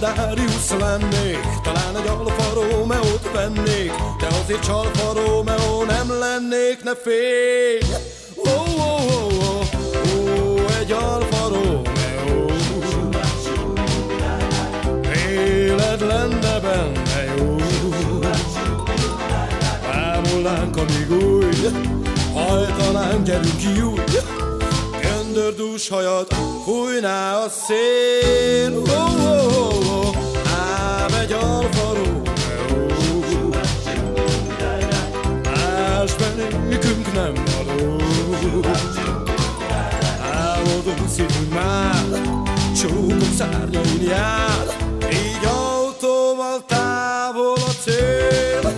Darius lennék, talán egy Alfa Romeo-t vennék, de azért Csalfa Romeo nem lennék, ne félj! Egy Alfa Romeo, élet lenne benne jó. Bámulnánk, amíg új, hajtanánk, gyerünk júj, göndördús hajat fújná a szél. Ám egy Alfa Romeo, más benékünk nem való. Álmodó szívünk már, csókom szárnyain jár, így autóval távol a cél.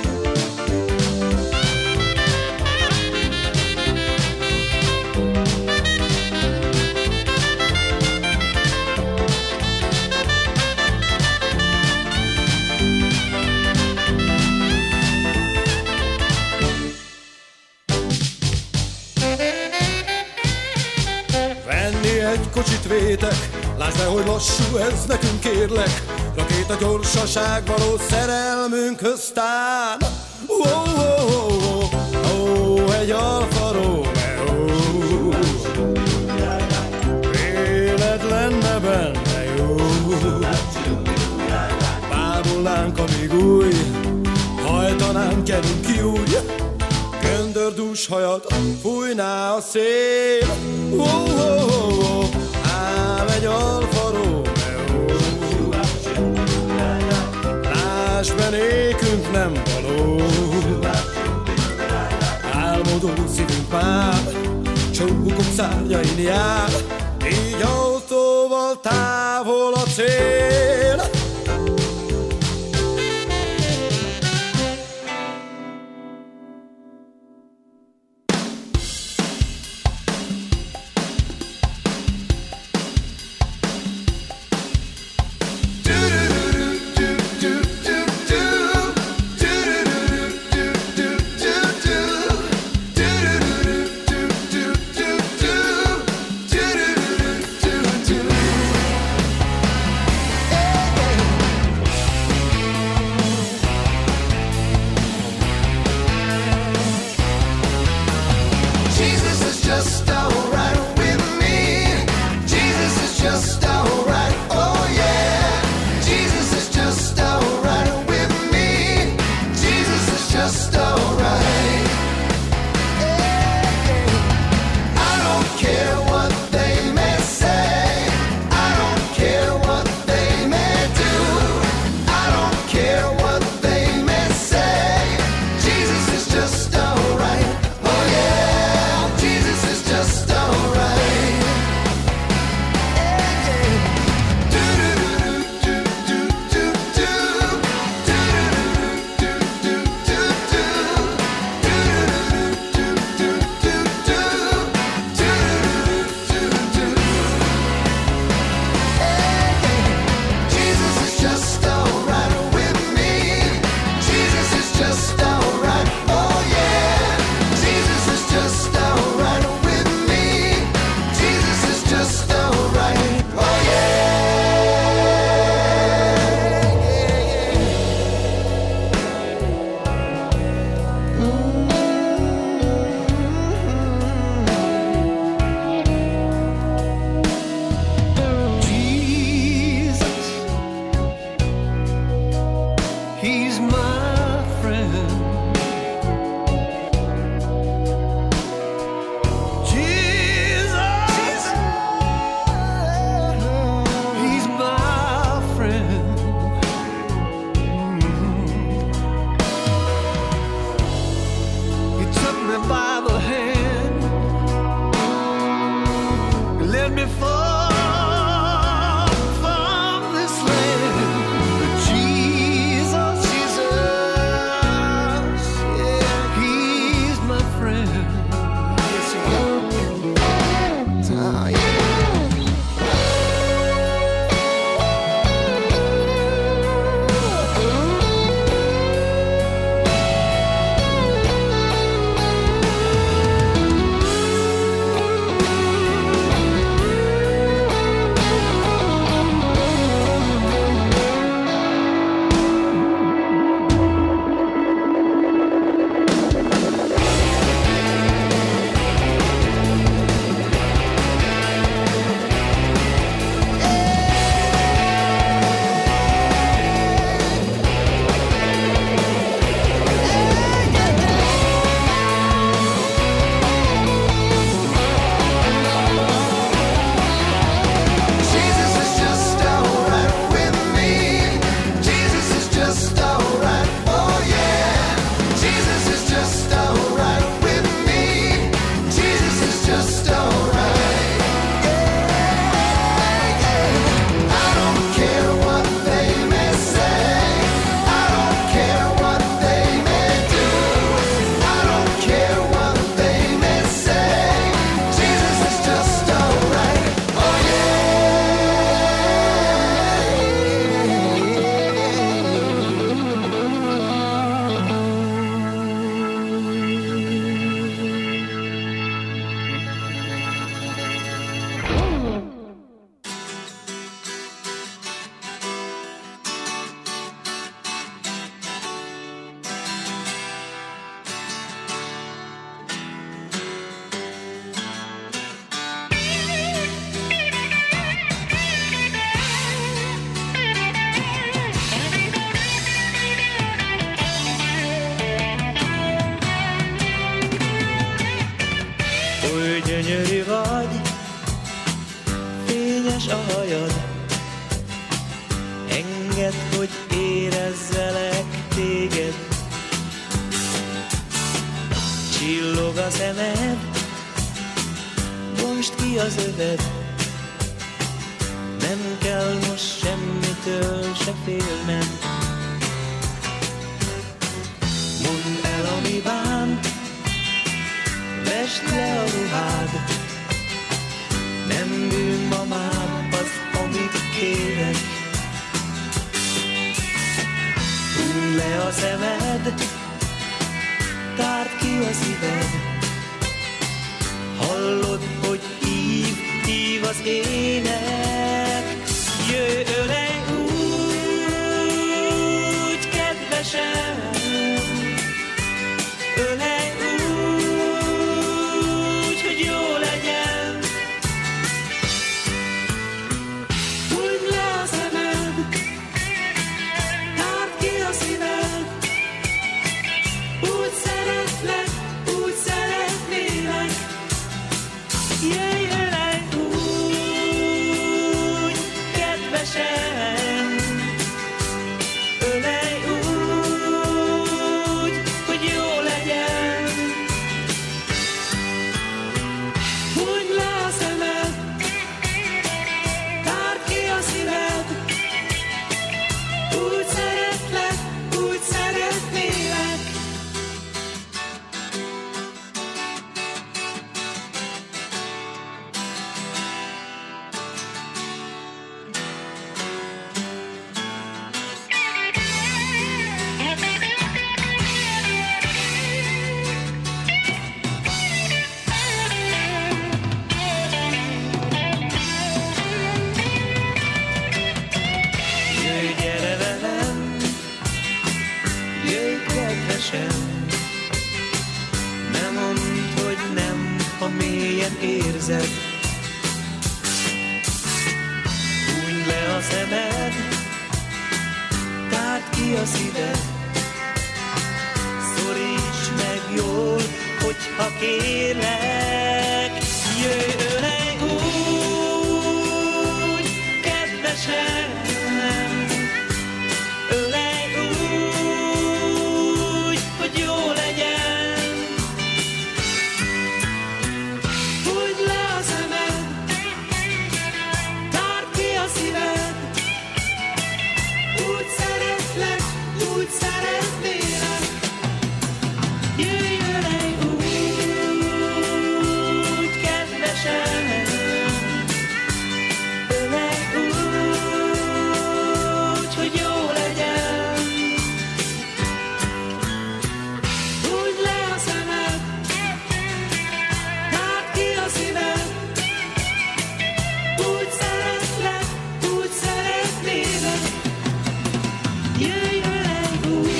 Egy kocsit vétek, lásd be, hogy lassú ez nekünk, kérlek. Rakéta gyorsaság való szerelmünkhöz tán. Egy Alfa Romeo, élet lenne benne jó. Bámulnánk, amíg új, hajtanánk, gyerünk júj, göndördús hajat fújná a szél. Ám egy Alfa Romeo, láss be, nékünk nem való. Álmodó szívünk már, csókom szárnyain jár, így autóval távol a cél. Oly gyönyörű vagy, fényes a hajad, engedd, hogy érezzelek téged. Csillog a szemed, bontsd ki az öved, nem kell most semmitől se félnem. Mondd el, ami bánt, vesd le a ruhád, nem bűn ma már az, amit kérek. Hunyd le a szemed, tárd ki a szíved, hallod, hogy hív az ének. Jöjj, ölej úgy, kedvesem, ölej úgy, hogy jó legyen. Hunyd le a szemed, tárd ki a szíved, úgy szeretlek, úgy szeretnélek. Jöjj, ölej úgy, kedvesem, ölej úgy, hogy jó legyen. Hunyd le a szemed, tárd ki a szíved, úgy szeretlek, úgy szeretnélek. Jöjj, gyere velem, jöjj, kedvesem, ne mondd, hogy nem, ha mélyen érzed. Hunyd le a szemed, tárd ki a szíved, szoríts meg jól, hogyha kérlek. Jöjj, ölej úgy, kedvesem, ölej úgy, hogy jó legyen. Hunyd le a szemed, tárd ki a szíved, úgy szeretlek, úgy szeretnélek. Jöjj, ölej úgy, kedvesem, ölej úgy, hogy jó legyen. Hunyd le a szemed, tárd ki a szíved, úgy szeretlek, úgy szeretnélek. Jöjj, ölej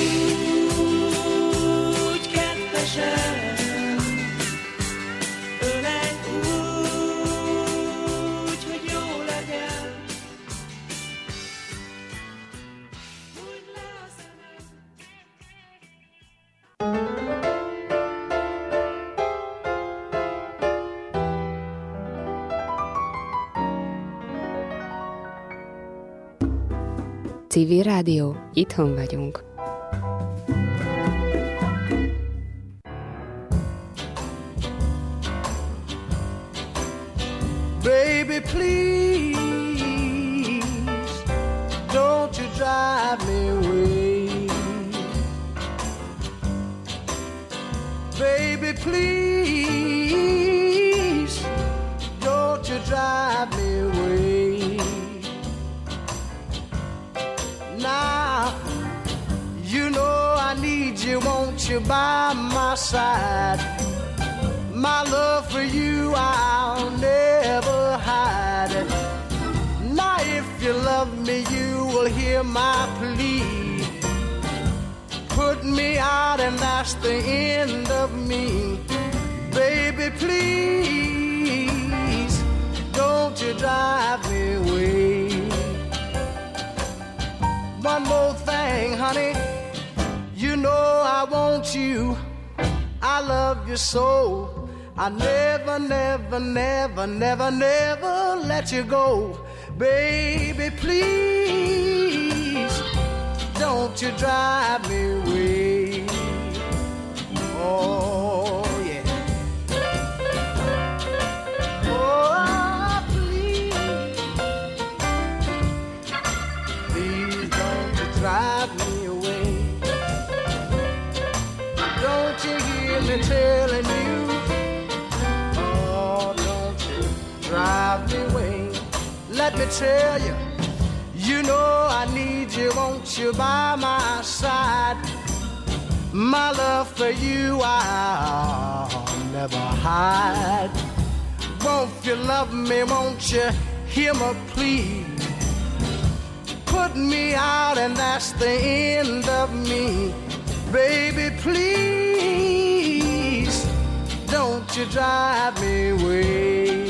úgy, kedvesem, ölej úgy, hogy jó legyen. Hunyd le a szemed. Civil Rádió, itthon vagyunk. Baby, please, don't you drive me away. Baby, please, don't you drive me away. Now, you know I need you, won't you, by my side. My love for you I'll never hide. Now if you love me you will hear my plea. Put me out and that's the end of me. Baby, please, don't you drive me away. One more thing, honey, you know I want you. I love you so. I never, never, never, never, never let you go. Baby, please, don't you drive me away. Oh, yeah. Oh, please, please don't you drive me away. Don't you hear me telling you? Drive me away. Let me tell you, you know I need you, won't you, by my side. My love for you I'll never hide. Won't you love me, won't you hear my plea? Put me out and that's the end of me. Baby, please, don't you drive me away.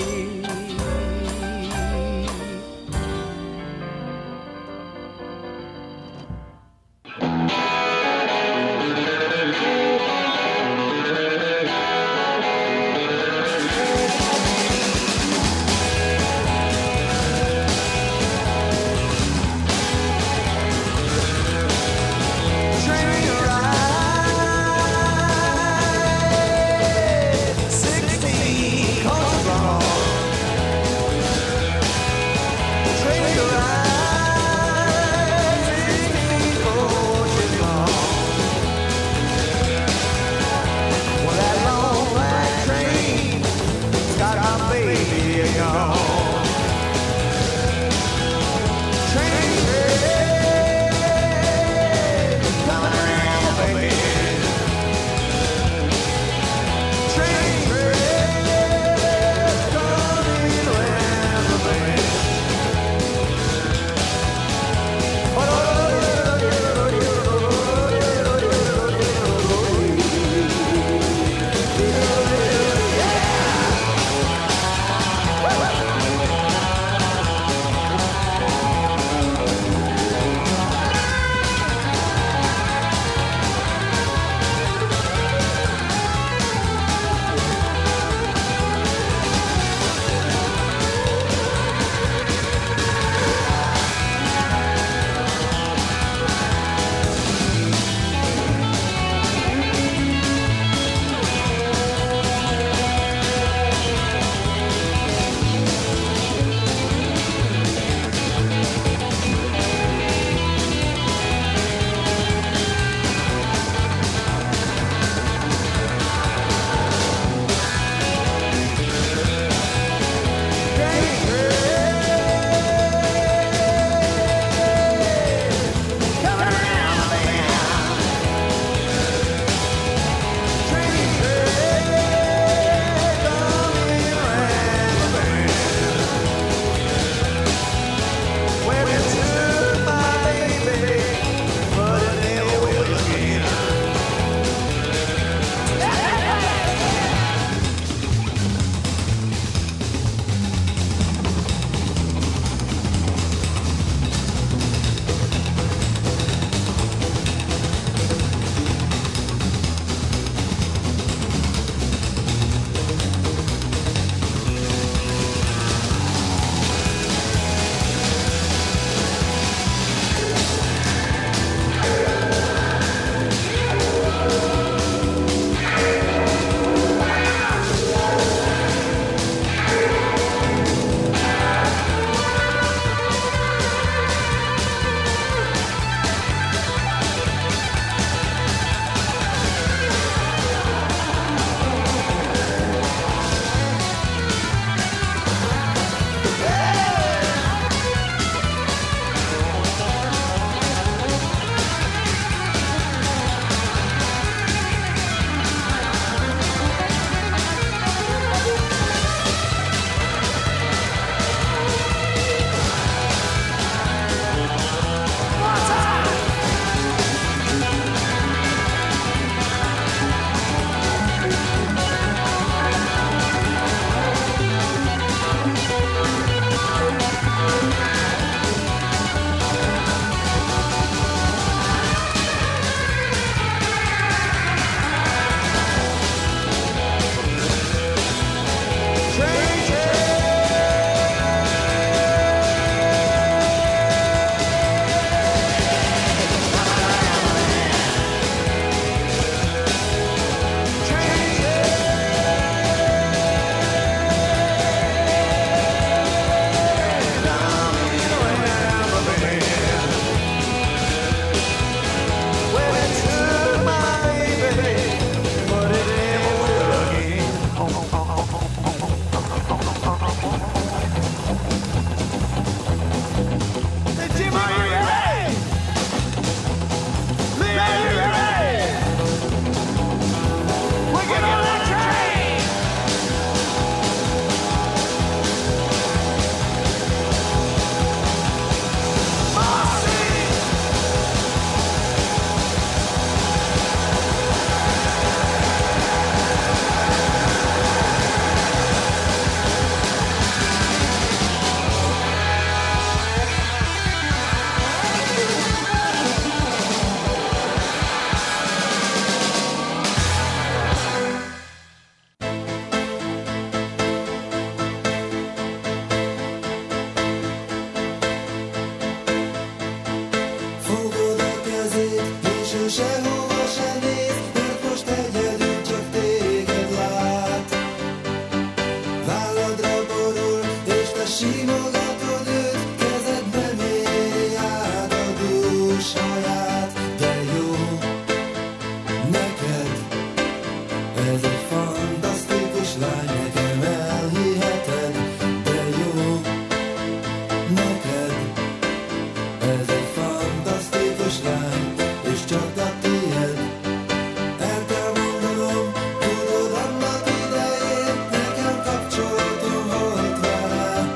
simogatod őt, kezedbe mély át a dúsaját, de jó neked, ez egy fantasztikus lány, nekem elhiheted, de jó neked, ez egy fantasztikus lány, és csak a tiéd. El kell mondanom, tudod, annak idején nekem kapcsolatom volt vele.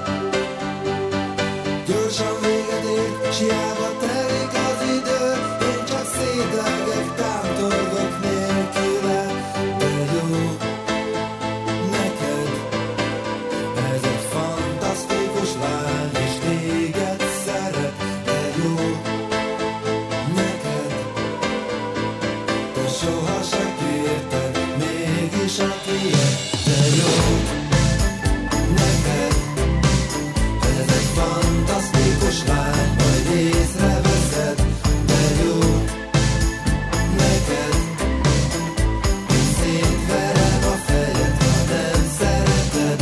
Gyorsan véget ért, s hiába telik az idő, én csak szédelgek, tántorgok nélküle. De jó neked, ez egy fantasztikus lány, és téged szeret. De jó neked, te soha se kérted, mégis a tiéd. De jó neked, ez egy fantasztikus lány, majd észreveszed. De jó neked, én szétverem a fejed, ha nem szereted.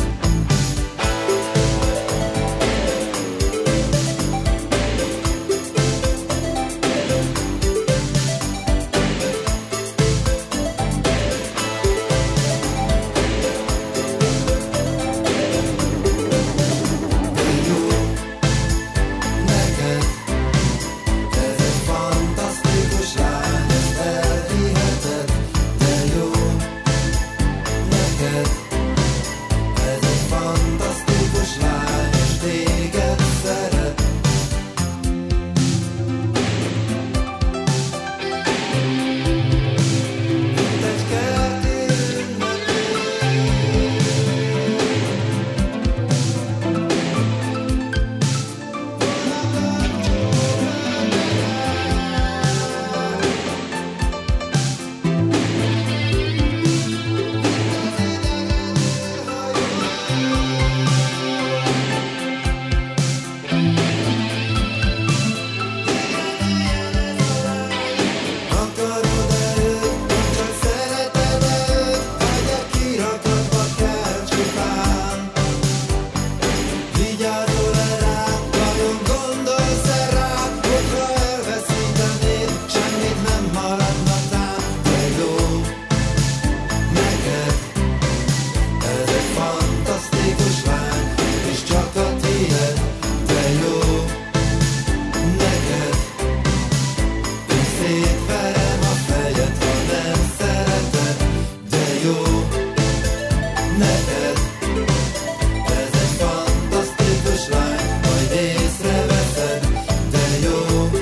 Neked, ez egy fantasztikus lány, ezt elhiheted. De jó neked, ez egy fantasztikus lány, és téged szeret. Mint egy kerti akarod-e őt, vagy csak szereted-e őt, vagy kirakatva kell csupán. Vigyázol-e rám, vajon gondolsz-e rám, hogyha elveszítenéd, semmit nem maradna tán. De jó neked, ez egy fantasztikus lány, és csak a tiéd. De jó neked, én szétverem a fejed, ha nem szereted. De jó neked, ez egy fantasztikus lány, majd észreveszed. De jó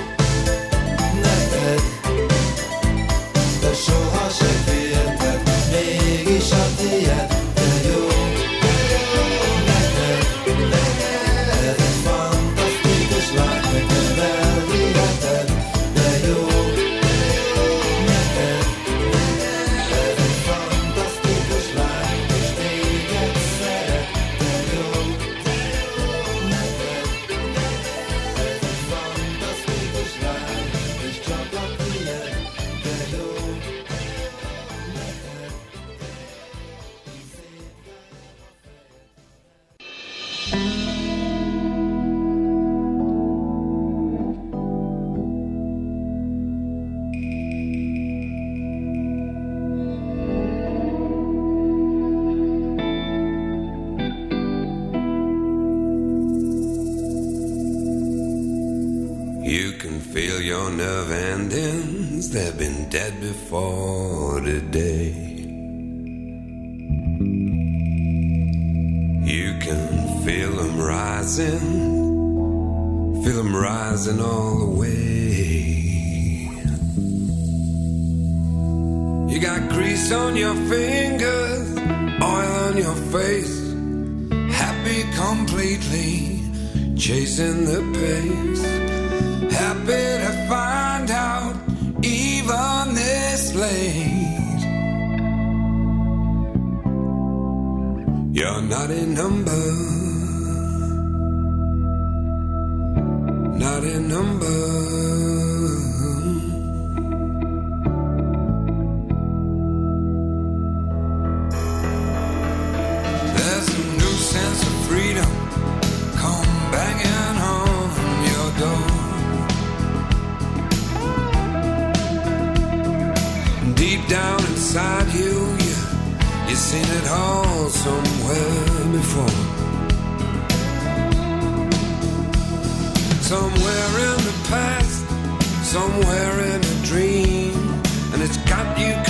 neked, te soha se kérted, mégis a tiéd. De jó neked, ez egy fantasztikus lány, nekem elhiheted. De jó neked, ez egy fantasztikus lány, és téged szeret. De jó neked, ez egy fantasztikus lány, és csak a tiéd. De jó neked, You can feel your nerve endings, they've been dead before today. You can feel them rising all the way. You got grease on your fingers, oil on your face, happy completely, chasing the pace. Happy to find out even this late you're not a number, not a number. There's a new sense of freedom before. Somewhere in the past, somewhere in a dream, and it's got you